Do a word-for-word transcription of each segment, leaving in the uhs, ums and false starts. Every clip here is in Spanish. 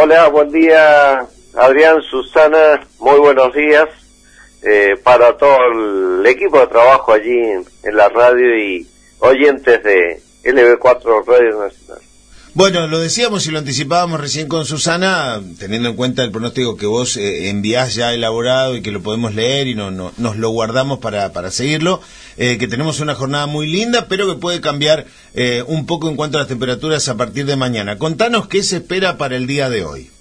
Hola, buen día, Adrián, Susana, muy buenos días eh, para todo el equipo de trabajo allí en, en la radio y oyentes de L B cuatro Radio Nacional. Bueno, lo decíamos y lo anticipábamos recién con Susana, teniendo en cuenta el pronóstico que vos eh, enviás ya elaborado y que lo podemos leer y no, no, nos lo guardamos para, para seguirlo, eh, que tenemos una jornada muy linda, pero que puede cambiar eh, un poco en cuanto a las temperaturas a partir de mañana. Contanos qué se espera para el día de hoy.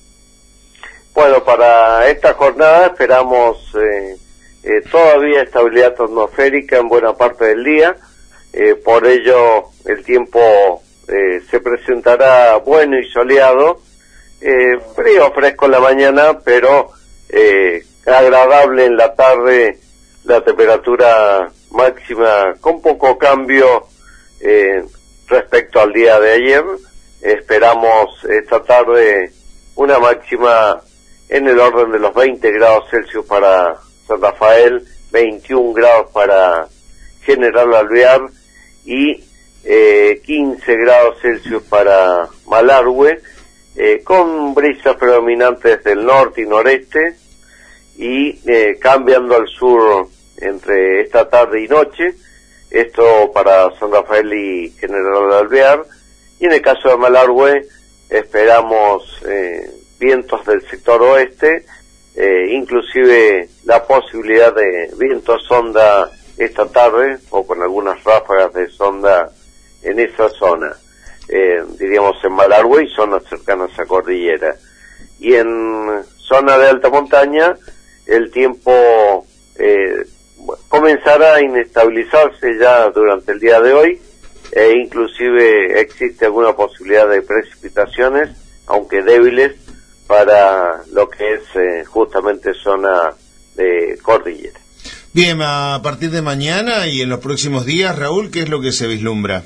Bueno, para esta jornada esperamos eh, eh, todavía estabilidad atmosférica en buena parte del día, eh, por ello el tiempo Eh, se presentará bueno y soleado, eh, frío, fresco en la mañana, pero eh, agradable en la tarde, la temperatura máxima con poco cambio eh, respecto al día de ayer. Esperamos esta tarde una máxima en el orden de los veinte grados Celsius para San Rafael, veintiún grados para General Alvear y Eh, quince grados Celsius para Malargüe, eh, con brisas predominantes del norte y noreste y eh, cambiando al sur entre esta tarde y noche, esto para San Rafael y General Alvear, y en el caso de Malargüe esperamos eh, vientos del sector oeste, eh, inclusive la posibilidad de vientos sonda esta tarde o con algunas ráfagas de sonda en esa zona, eh, diríamos en Malargüe y zonas cercanas a Cordillera. Y en zona de alta montaña, el tiempo eh, comenzará a inestabilizarse ya durante el día de hoy, e inclusive existe alguna posibilidad de precipitaciones, aunque débiles, para lo que es eh, justamente zona de Cordillera. Bien, a partir de mañana y en los próximos días, Raúl, ¿qué es lo que se vislumbra?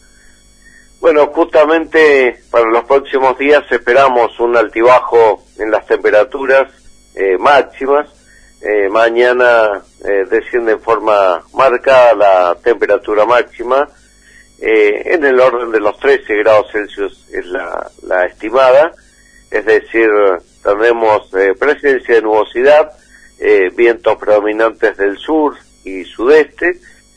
Bueno, justamente para los próximos días esperamos un altibajo en las temperaturas eh, máximas. Eh, mañana eh, desciende en forma marcada la temperatura máxima, eh, en el orden de los trece grados Celsius es la, la estimada, es decir, tendremos eh, presencia de nubosidad, eh, vientos predominantes del sur y sudeste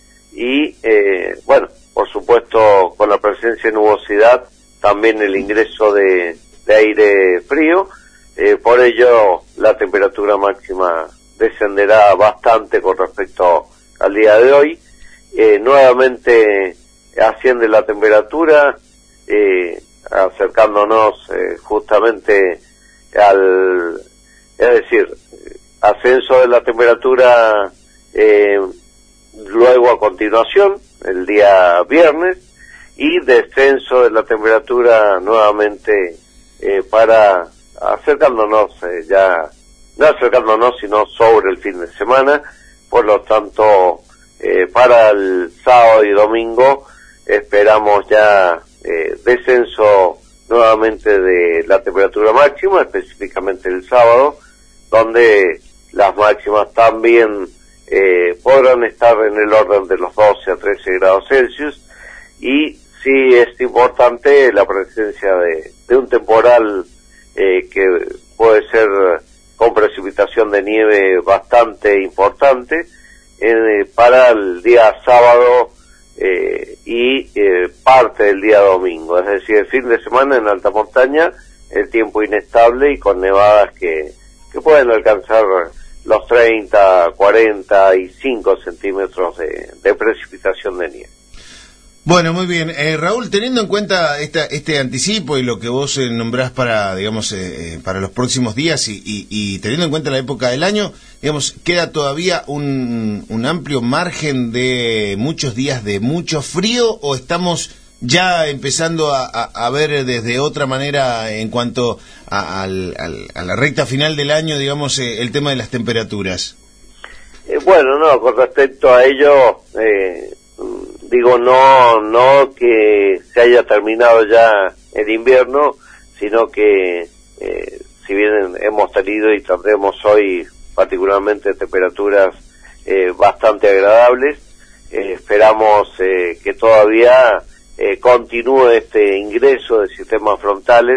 y, eh, bueno, por supuesto, con la presencia de nubosidad, también el ingreso de, de aire frío, eh, por ello la temperatura máxima descenderá bastante con respecto al día de hoy. Eh, nuevamente asciende la temperatura, eh, acercándonos eh, justamente al, es decir, ascenso de la temperatura eh, luego a continuación, el día viernes, y descenso de la temperatura nuevamente eh, para acercándonos eh, ya, no acercándonos sino sobre el fin de semana. Por lo tanto, eh, para el sábado y domingo esperamos ya eh, descenso nuevamente de la temperatura máxima, específicamente el sábado, donde las máximas también Eh, podrán estar en el orden de los doce a trece grados Celsius, y sí es importante la presencia de, de un temporal eh, que puede ser con precipitación de nieve bastante importante eh, para el día sábado eh, y eh, parte del día domingo, es decir, el fin de semana en alta montaña el tiempo inestable y con nevadas que, que pueden alcanzar los treinta, cuarenta y cinco centímetros de, de precipitación de nieve. Bueno, muy bien. Eh, Raúl, teniendo en cuenta esta, este anticipo y lo que vos eh, nombrás para, digamos, eh, para los próximos días y, y, y teniendo en cuenta la época del año, digamos, queda todavía un, un amplio margen de muchos días de mucho frío, o estamos ya empezando a, a, a ver desde otra manera en cuanto a, al, al, a la recta final del año, digamos, eh, el tema de las temperaturas? Eh, bueno, no, con respecto a ello, eh, digo, no, no que se haya terminado ya el invierno, sino que eh, si bien hemos tenido y tendremos hoy particularmente temperaturas eh, bastante agradables, eh, esperamos eh, que todavía Eh, continúe este ingreso de sistemas frontales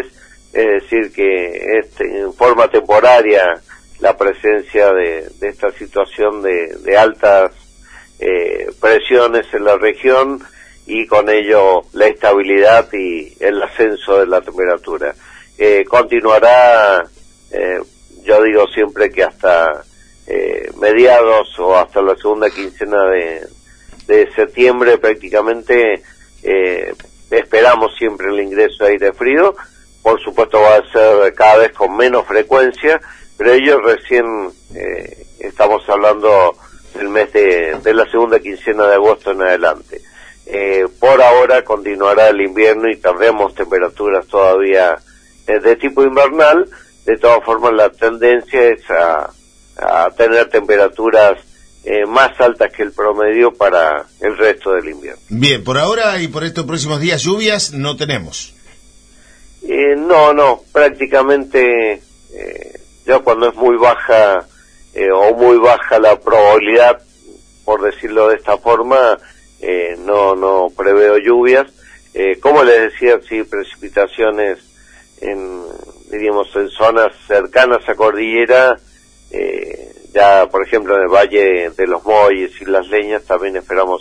es decir, que este, en forma temporaria la presencia de, de esta situación de, de altas eh, presiones en la región y con ello la estabilidad y el ascenso de la temperatura. Eh, continuará, eh, yo digo siempre que hasta eh, mediados o hasta la segunda quincena de, de septiembre prácticamente eh, esperamos siempre el ingreso de aire frío. Por supuesto va a ser cada vez con menos frecuencia, pero ello recién eh, estamos hablando del mes de, de la segunda quincena de agosto en adelante. Eh, por ahora continuará el invierno y tendremos temperaturas todavía eh, de tipo invernal. De todas formas, la tendencia es a, a tener temperaturas eh, más altas que el promedio para el resto del invierno. Bien, por ahora y por estos próximos días, lluvias no tenemos. Eh, no, no, prácticamente eh, ya cuando es muy baja eh, o muy baja la probabilidad, por decirlo de esta forma, eh, no no preveo lluvias. Eh, como les decía, sí, precipitaciones en, diríamos, en zonas cercanas a cordillera, eh, ya por ejemplo en el Valle de los Molles y Las Leñas también esperamos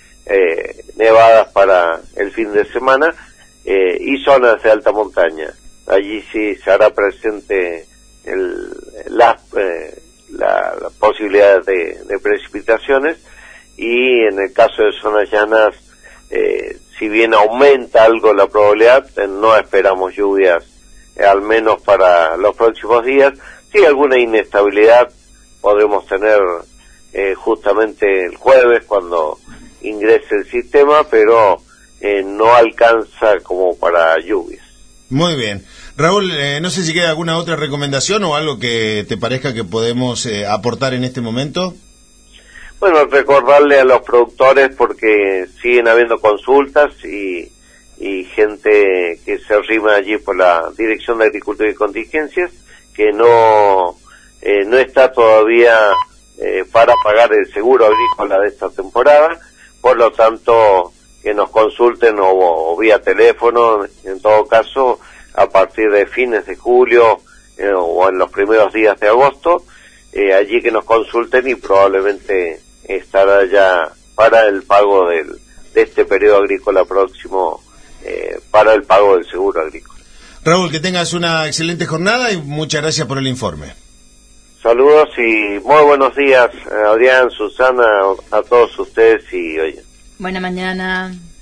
eh, nevadas para el fin de semana. Eh, y zonas de alta montaña, allí sí se hará presente el, las, eh, la, la posibilidad de, de precipitaciones, y en el caso de zonas llanas, eh, si bien aumenta algo la probabilidad, eh, no esperamos lluvias, eh, al menos para los próximos días. Sí, alguna inestabilidad podremos tener eh, justamente el jueves cuando ingrese el sistema, pero Eh, no alcanza como para lluvias. Muy bien. Raúl, eh, no sé si queda alguna otra recomendación o algo que te parezca que podemos eh, aportar en este momento. Bueno, recordarle a los productores, porque siguen habiendo consultas y, y gente que se arrima allí por la Dirección de Agricultura y Contingencias, que no, eh, no está todavía eh, para pagar el seguro agrícola de esta temporada, por lo tanto que nos consulten o, o vía teléfono, en todo caso, a partir de fines de julio eh, o en los primeros días de agosto, eh, allí que nos consulten y probablemente estará ya para el pago del, de este periodo agrícola próximo, eh, para el pago del seguro agrícola. Raúl, que tengas una excelente jornada y muchas gracias por el informe. Saludos y muy buenos días, Adrián, Susana, a todos ustedes y oye. Buena mañana.